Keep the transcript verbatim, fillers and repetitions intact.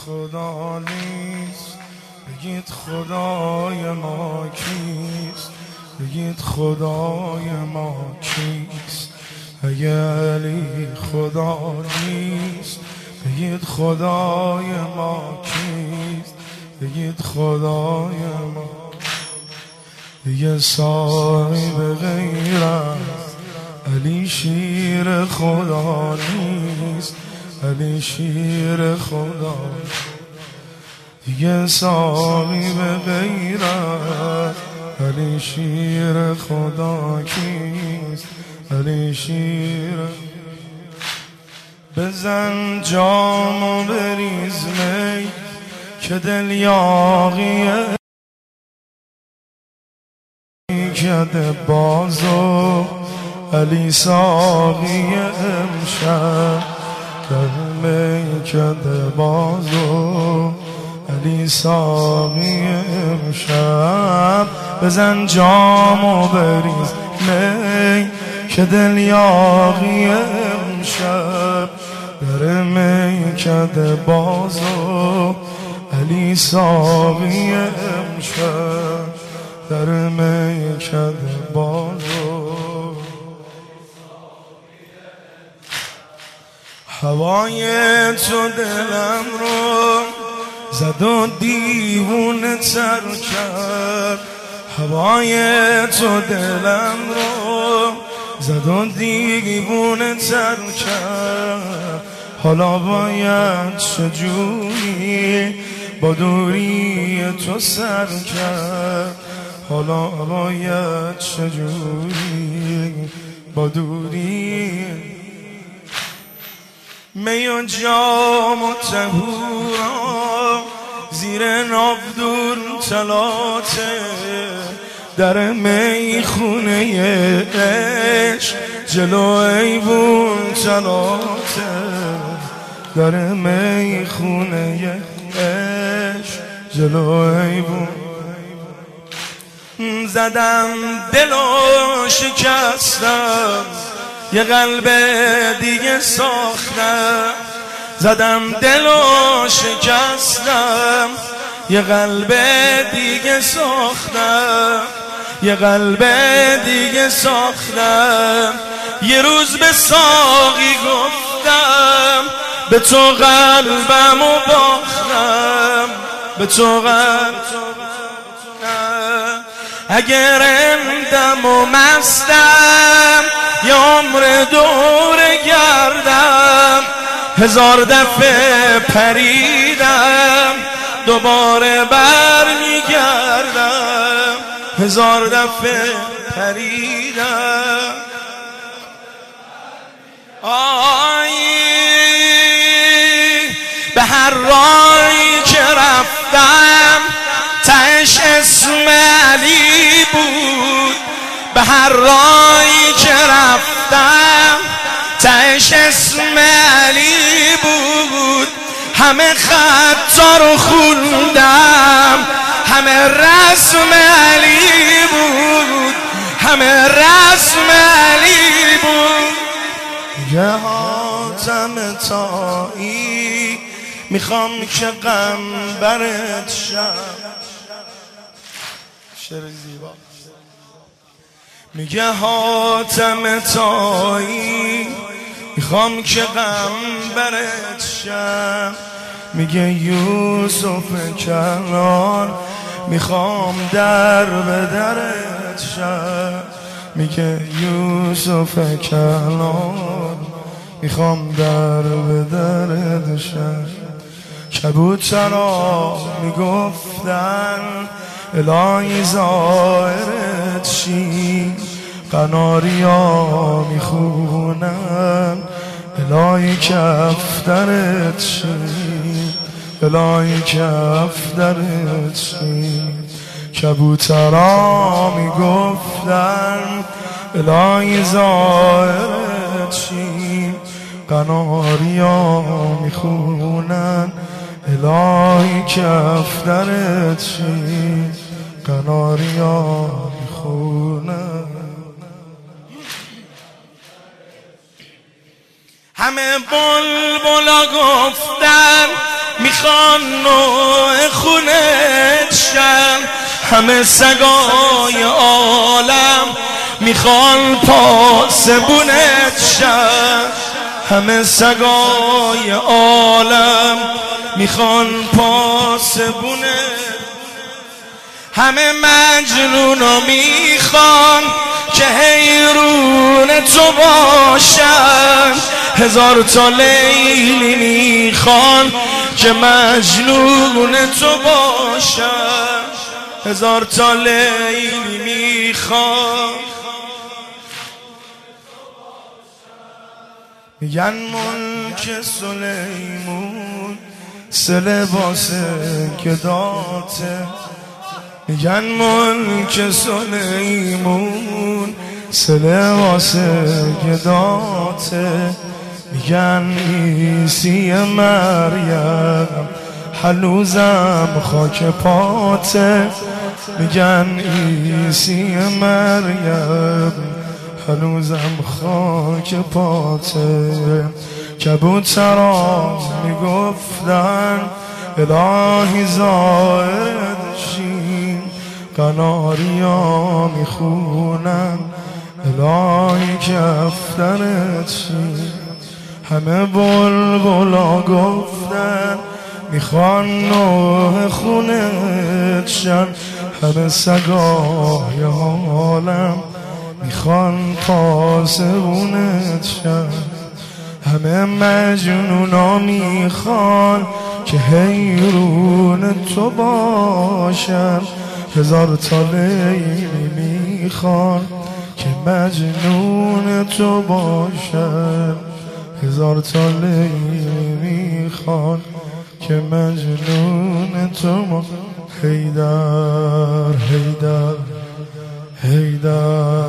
خدا نیست، بگید خدای ما کیست، بگید خدای ما کیست. اگه علی خدا نیست، بگید خدای ما کیست، بگید خدای ما. دیگه صاحب غیرت علی شیر خدا نیست، علی شیر خدا. دیگه صاحب غیرت علی شیر خدا کیست، علی شیر. بزن جام و بریز می که دل یاغیه، کده بازو علی ساقی امشب، در میکده بازو علی ساقی امشب. بزن جام و بریز می که دل یاغی امشب، در میکده بازو علی ساقی امشب، در میکده بازو. هوای تو دلم رو زد و دیوونه تر کرد، هوای تو دلم رو زد و دیوونه تر کرد. حالا باید چجوری با دوری تو سر کرد، حالا باید چجوری با دوری. می و جام و طهورا زیر ناودون تلاته، در میخونه عشق جلو ایوون تلاته، در میخونه عشق جلو ایوون. زدم دل و شکستم یه قلب دیگه ساختم، زدم دل و شکستم یه قلب دیگه ساختم، یه قلب دیگه ساختم. یه روز به ساقی گفتم به تو قلبمو باختم، به تو قلبمو. اگر رندم و مستم یه عمر دور گردم، هزار دفعه پریدم دوباره بر میگردم، هزار دفعه پریدم. آی به هر راهی که رفتم تهش اسم علی بود، به هر راهی که رفتم تهش اسم علی بود. همه خطا رو خوندم همه رسم علی بود، همه رسم علی بود. یه حاتم تایی میخوام که غم برت شم. شعر زیبا میگه حاتم تایی میخوام که غم برت شم، میگه یوسف کنان میخوام در به درت شم، میگه یوسف کنان میخوام در به درت شم. کبوترها میگفتن الهی ظاهرت شی، قناریا میخونن الهی کفترت شی، الهی کفترت شی. کبوترها میگفتن الهی ظاهرت شی، قناریا میخونن الهی کفترت شی، قناریا میخونن. همه بلبلا گفتن میخوان نوع خونت شن، همه سگای عالم میخوان پاسبونت شن، همه سگای عالم میخوان پاسبونت، همه مجنونو میخوان که حیرون تو باشن، هزار تا لیلی میخوان که مجنون تو باشن، هزار تا لیلی میخوان. میگن ملک سلیمون سه لباس گداته، میگن ملک سلیمون سه لباس گداته، میگن عیسی مریم هنوزم خاک پاته، میگن عیسی مریم هنوزم خاک پاته. کبوتران میگفتن الهی زائرت شیم، قناریا میخونن الهی کفترت شیم، همه بلبلا گفتن میخوان نوع خونت شن، همه سگای عالم میخوان پاسبونت شن، همه مجنونا میخوان که حیرون تو باشن، هزار تا لیلی میخوان که مجنون تو باشن، هزار تا لیلی میخوان که مجنون تو باشن. حیدر حیدر حیدر